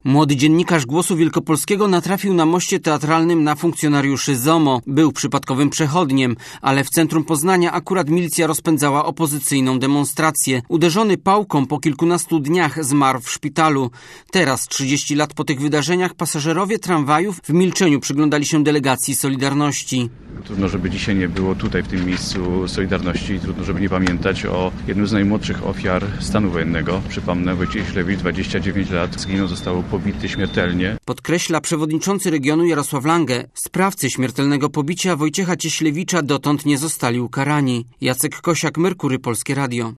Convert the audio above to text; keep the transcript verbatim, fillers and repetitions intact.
Młody dziennikarz Głosu Wielkopolskiego natrafił na moście teatralnym na funkcjonariuszy ZOMO. Był przypadkowym przechodniem, ale w centrum Poznania akurat milicja rozpędzała opozycyjną demonstrację. Uderzony pałką po kilkunastu dniach zmarł w szpitalu. Teraz, trzydzieści lat po tych wydarzeniach, pasażerowie tramwajów w milczeniu przyglądali się delegacji Solidarności. Trudno, żeby dzisiaj nie było tutaj w tym miejscu Solidarności. Trudno, żeby nie pamiętać o jednym z najmłodszych ofiar stanu wojennego. Przypomnę, Wojciech Ślewicz, dwadzieścia dziewięć lat, zginął, został pobity śmiertelnie. Podkreśla przewodniczący regionu Jarosław Lange. Sprawcy śmiertelnego pobicia Wojciecha Cieślewicza dotąd nie zostali ukarani. Jacek Kosiak, Merkury, Polskie Radio.